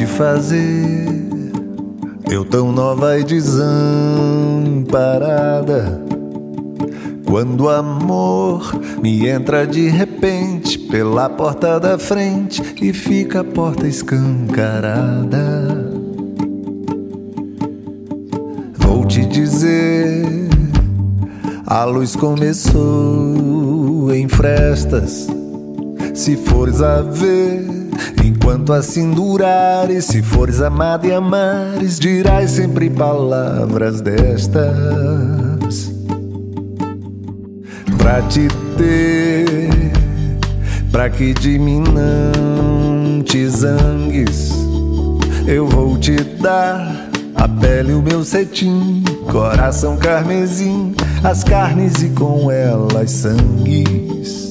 de fazer. Eu tão nova e desamparada, quando o amor me entra de repente pela porta da frente e fica a porta escancarada. Vou te dizer, a luz começou em frestas. Se fores a ver, enquanto assim durares, se fores amado e amares, dirás sempre palavras destas. Pra te ter, pra que de mim não te zangues, eu vou te dar a pele, o meu cetim, coração carmesim, as carnes e com elas sangues.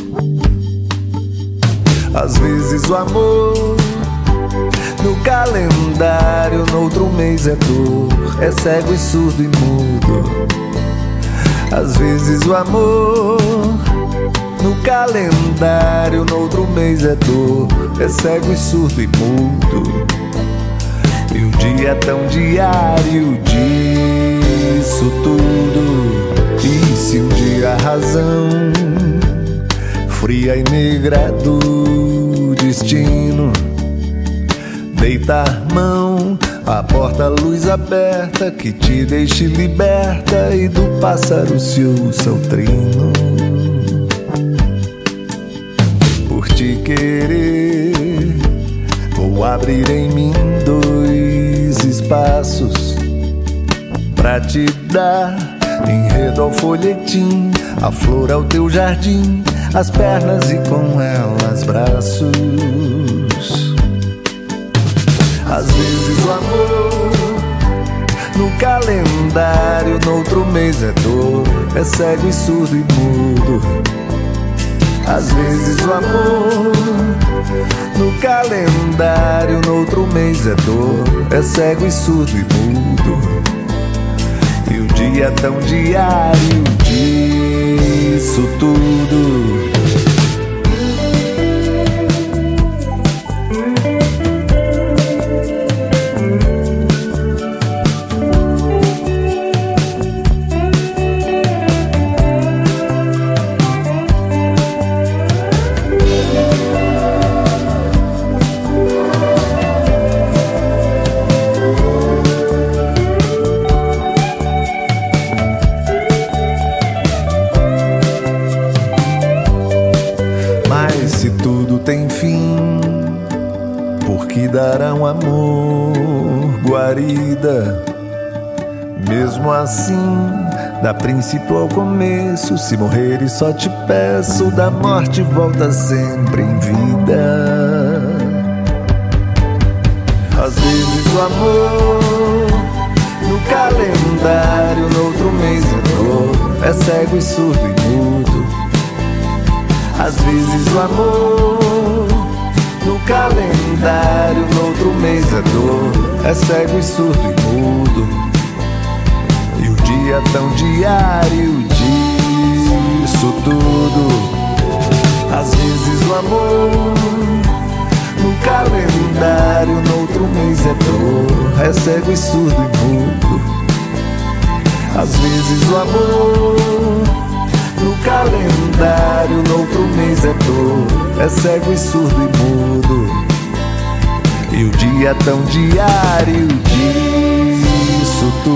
Às vezes o amor no calendário, no outro mês é dor, é cego e surdo e mudo. Às vezes o amor no calendário, no outro mês é dor, é cego e surdo e mudo. E o dia é tão diário disso tudo. E se um dia a razão fria e negra do destino deitar mão à porta, luz aberta que te deixe liberta e do pássaro se ouça o trino. Por te querer, vou abrir em mim 2 espaços pra te dar enredo ao folhetim, a flor ao teu jardim, as pernas e com elas braços. Às vezes o amor no calendário, no outro mês é dor, é cego e surdo e mudo. Às vezes o amor no calendário, no outro mês é dor, é cego e surdo e mudo. E o dia é tão diário disso tudo. Se tudo tem fim, por que dará um amor guarida? Mesmo assim, dá princípio ao começo. Se morreres só te peço, da morte volta sempre em vida. Às vezes o amor no calendário, no outro mês é dor, é cego e surdo e mudo. Às vezes o amor no calendário, no outro mês é dor, é cego e surdo e mudo. E o dia é tão diário disso tudo. Às vezes o amor no calendário, no outro mês é dor, é cego e surdo e mudo. Às vezes o amor no calendário, no outro mês é dor, é cego e surdo e mudo. E o dia é tão diário disso tudo.